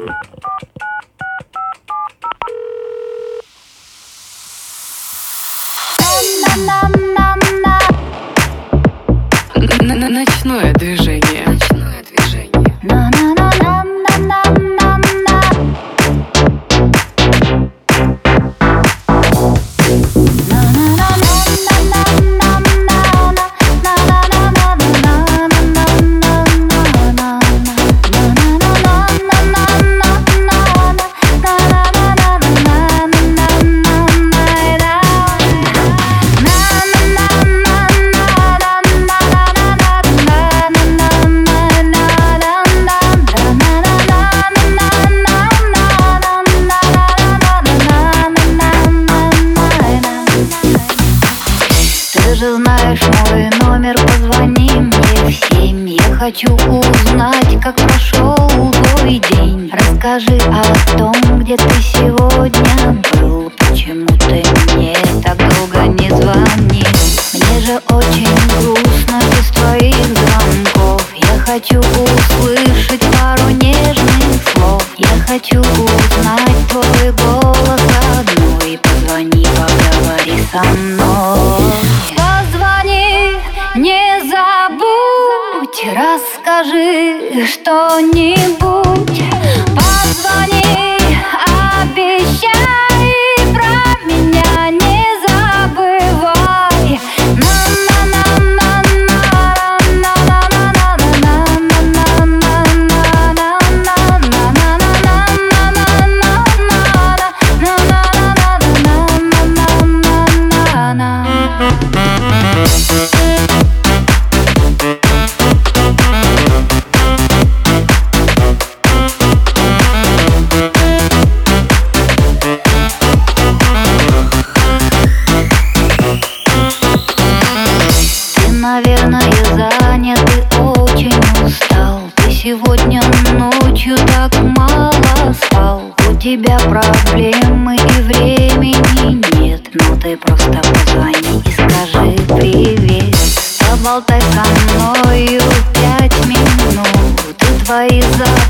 Ночное движение. Ночное движение. Ты же знаешь мой номер, позвони мне в 7. Я хочу узнать, как прошел твой день. Расскажи о том, где ты сегодня был. Почему ты мне так долго не звонишь? Мне же очень грустно без твоих звонков. Я хочу услышать пару нежных слов. Я хочу узнать твой голос родной. Позвони, поговори со мной. Позвони, не забудь, расскажи что-нибудь. Позвони, обещай, про меня не забывай. Наверное, занят и очень устал. Ты сегодня ночью так мало спал. У тебя проблемы и времени нет. Но ты просто позвони и скажи привет. Поболтай со мною 5 минут. И твои